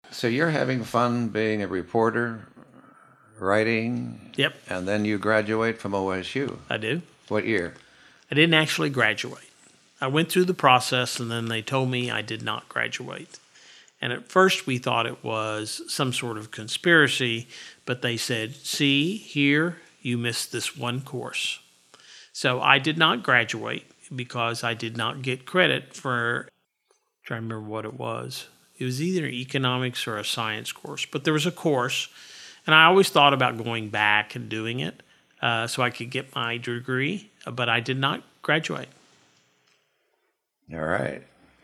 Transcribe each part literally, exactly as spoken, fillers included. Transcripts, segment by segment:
So you're having fun being a reporter, writing, Yep, and then you graduate from O S U. I do. What year? I didn't actually graduate. I went through the process, and then they told me I did not graduate. And at first we thought it was some sort of conspiracy, but they said, see, here, you missed this one course. So I did not graduate because I did not get credit for, I'm trying to remember what it was. It was either economics or a science course, but there was a course, and I always thought about going back and doing it uh, so I could get my degree, but I did not graduate. All right.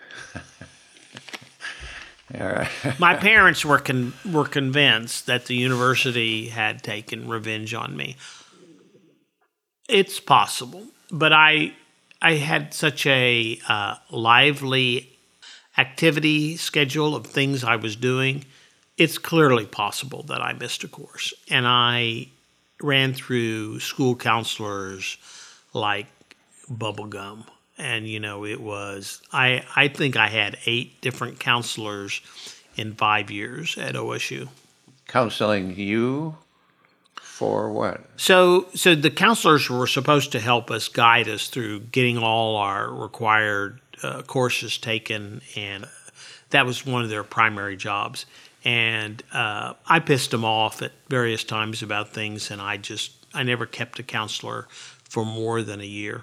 All right. My parents were con- were convinced that the university had taken revenge on me. It's possible, but I I had such a uh, lively activity schedule of things I was doing. It's clearly possible that I missed a course, and I ran through school counselors like bubblegum. And, you know, it was, I, I think I had eight different counselors in five years at O S U. Counseling you for what? So, so the counselors were supposed to help us, guide us through getting all our required uh, courses taken, and that was one of their primary jobs. And uh, I pissed them off at various times about things, and I just, I never kept a counselor for more than a year.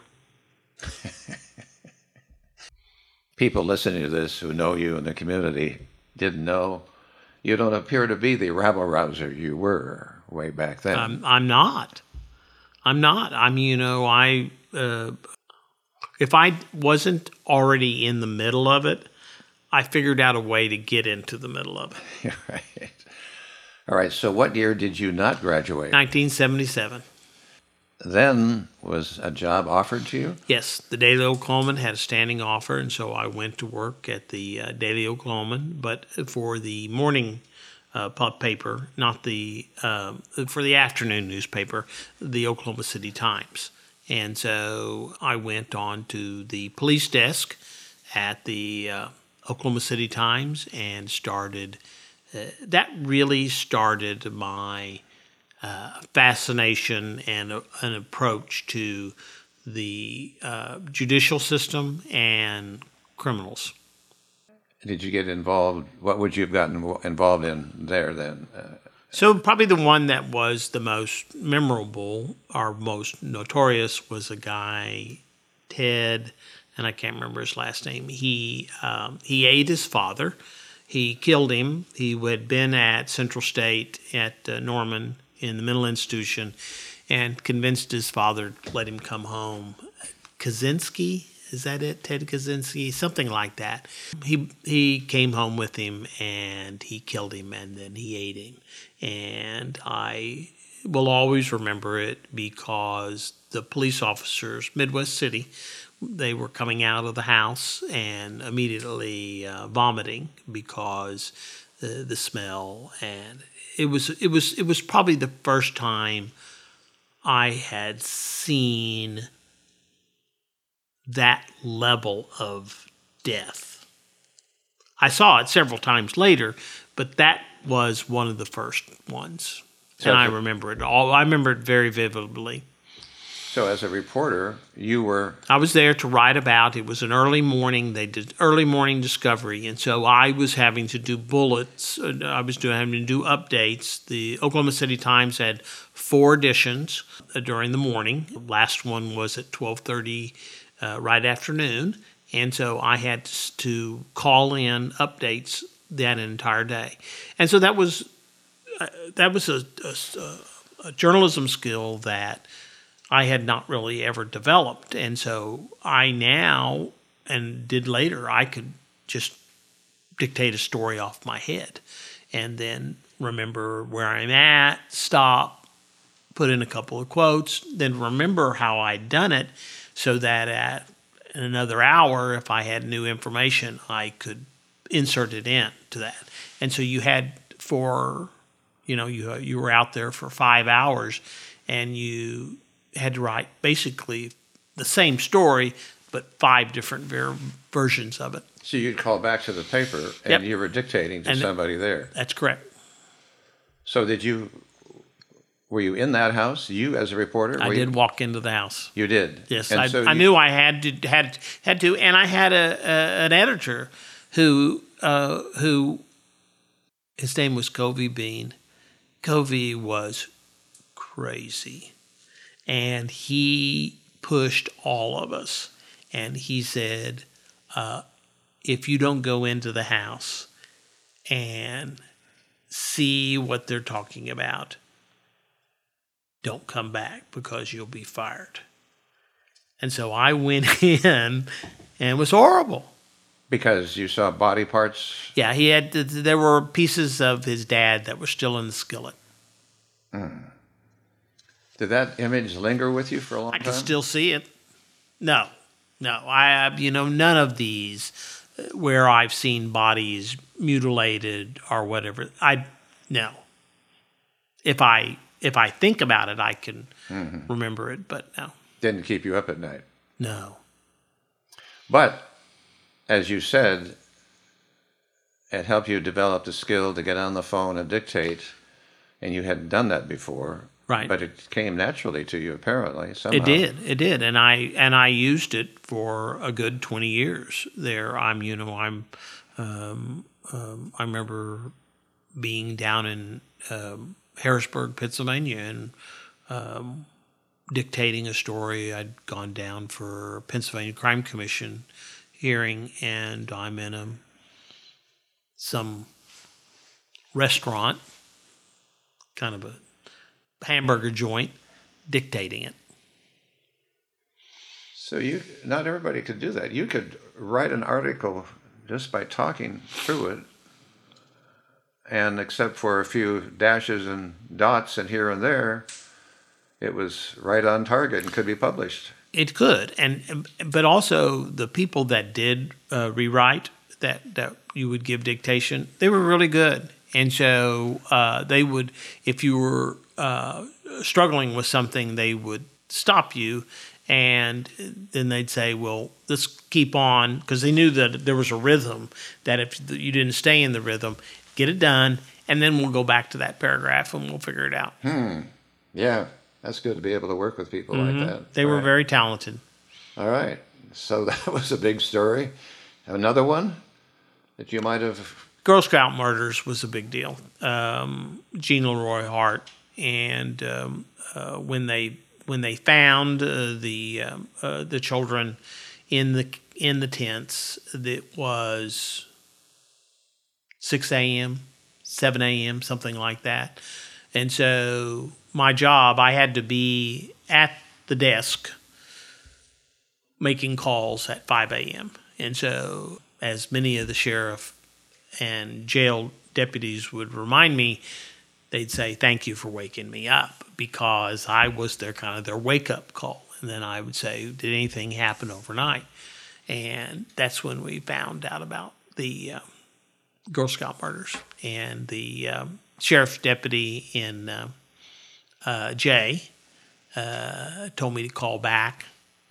People listening to this who know you in the community didn't know you don't appear to be the rabble-rouser you were way back then. I'm, I'm not. I'm not. I mean, you know, I uh, if I wasn't already in the middle of it, I figured out a way to get into the middle of it. Right. All right, so what year did you not graduate? nineteen seventy-seven. Then was a job offered to you? Yes, the Daily Oklahoman had a standing offer, and so I went to work at the uh, Daily Oklahoman, but for the morning uh, paper, not the uh, for the afternoon newspaper, the Oklahoma City Times. And so I went on to the police desk at the uh, Oklahoma City Times and started. Uh, that really started my Uh, fascination and a, an approach to the uh, judicial system and criminals. Did you get involved? What would you have gotten involved in there then? Uh, So probably the one that was the most memorable or most notorious was a guy, Ted, and I can't remember his last name. He um, he ate his father. He killed him. He had been at Central State at uh, Norman in the mental institution and convinced his father to let him come home. Kaczynski, is that it? Ted Kaczynski? Something like that. He he came home with him and he killed him and then he ate him. And I will always remember it because the police officers, Midwest City, they were coming out of the house and immediately uh, vomiting because the the smell, and it was it was it was probably the first time I had seen that level of death. I saw it several times later, but that was one of the first ones, so and I remember it all. I remember it very vividly. So as a reporter, you were... I was there to write about. It was an early morning. They did early morning discovery, and so I was having to do bullets. I was doing, having to do updates. The Oklahoma City Times had four editions during the morning. The last one was at twelve thirty uh, right afternoon, and so I had to call in updates that entire day. And so that was uh, that was a, a, a journalism skill that I had not really ever developed. And so I now, and did later, I could just dictate a story off my head and then remember where I'm at, stop, put in a couple of quotes, then remember how I'd done it so that at in another hour, if I had new information, I could insert it in to that. And so you had for, you know, you you were out there for five hours and you had to write basically the same story, but five different ver- versions of it. So you'd call back to the paper, and Yep. you were dictating to And- somebody there. That's correct. So did you? Were you in that house? You as a reporter? I Were did You, walk into the house. you did. Yes, And I, so I you- knew I had to had had to, and I had a, a an editor who uh, who his name was Covey Bean. Covey was crazy, and he pushed all of us. And he said, uh, "If you don't go into the house and see what they're talking about, don't come back because you'll be fired." And so I went in, and it was horrible. Because you saw body parts. Yeah, he had. There were pieces of his dad that were still in the skillet. Did that image linger with you for a long I time? can still see it. No, no, I you know none of these uh, where I've seen bodies mutilated or whatever. I no. If I if I think about it, I can remember it, but no, Didn't keep you up at night. no. But as you said, it helped you develop the skill to get on the phone and dictate, and you hadn't done that before. Right. But it came naturally to you, apparently, somehow. It did. It did, and I and I used it for a good twenty years. There, I'm you know I'm um, um, I remember being down in um, Harrisburg, Pennsylvania, and um, dictating a story. I'd gone down for Pennsylvania Crime Commission hearing, and I'm in a some restaurant, kind of a hamburger joint, dictating it. So you, not everybody could do that. You could write an article just by talking through it, and except for a few dashes and dots and here and there, it was right on target and could be published. It could, and but also the people that did uh, rewrite that that you would give dictation, they were really good, and so uh, they would, if you were uh, struggling with something, they would stop you, and then they'd say, "Well, let's keep on," because they knew that there was a rhythm. That if you didn't stay in the rhythm, get it done, and then we'll go back to that paragraph and we'll figure it out. Yeah, that's good to be able to work with people like that. Mm-hmm. They were Right. very talented. All right. So that was a big story. Another one that you might have. Girl Scout murders was a big deal. Um, Jean Leroy Hart, and um, uh, when they when they found uh, the um, uh, the children in the in the tents, it was six a.m., seven a.m., something like that. And so my job, I had to be at the desk making calls at five a.m. And so, as many of the sheriff and jail deputies would remind me, they'd say, "Thank you for waking me up," because I was their kind of their wake-up call. And then I would say, "Did anything happen overnight?" And that's when we found out about the uh, Girl Scout murders. And the um, sheriff's deputy in uh, uh, Jay uh, told me to call back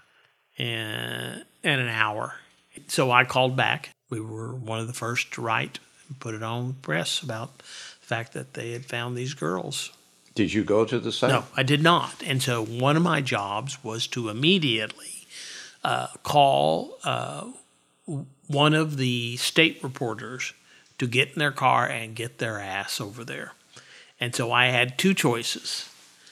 in, in an hour. So I called back. We were one of the first to write and put it on the press about the fact that they had found these girls. Did you go to the site? No, I did not. And so one of my jobs was to immediately uh, call uh, one of the state reporters to get in their car and get their ass over there. And so I had two choices.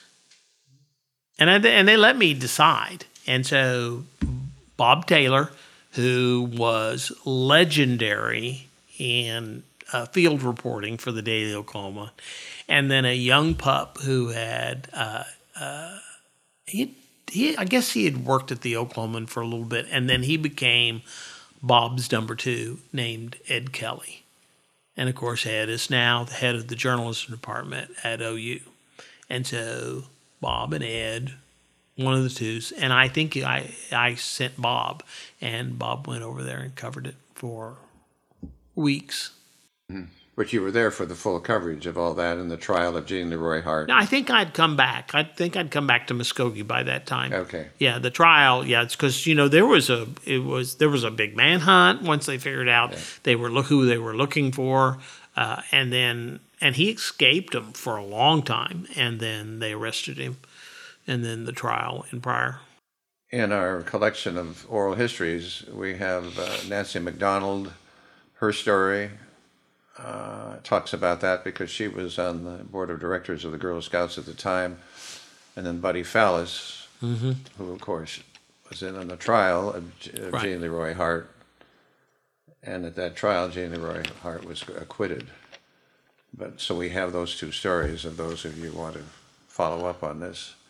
And I, and they let me decide. And so Bob Taylor, who was legendary in uh, field reporting for the Daily Oklahoma, and then a young pup who had, uh, uh, he, he, I guess he had worked at the Oklahoman for a little bit, and then he became Bob's number two, named Ed Kelly. And of course, Ed is now the head of the journalism department at O U. And so Bob and Ed, one of the twos, and I think I I sent Bob, and Bob went over there and covered it for weeks. But you were there for the full coverage of all that in the trial of Jean Leroy Hart. I think I'd come back. I think I'd come back to Muskogee by that time. Okay. Yeah, the trial. Yeah, it's because you know there was a it was there was a big manhunt once they figured out Yeah. they were look who they were looking for, uh, and then and he escaped them for a long time, and then they arrested him, and then the trial in Pryor. In our collection of oral histories, we have uh, Nancy McDonald, her story. Uh, talks about that because she was on the board of directors of the Girl Scouts at the time. And then Buddy Fallis, Mm-hmm. who, of course, was in on the trial of, J- of Right. Jean Leroy Hart. And at that trial, Jean Leroy Hart was acquitted. But so we have those two stories, of those of you who want to follow up on this.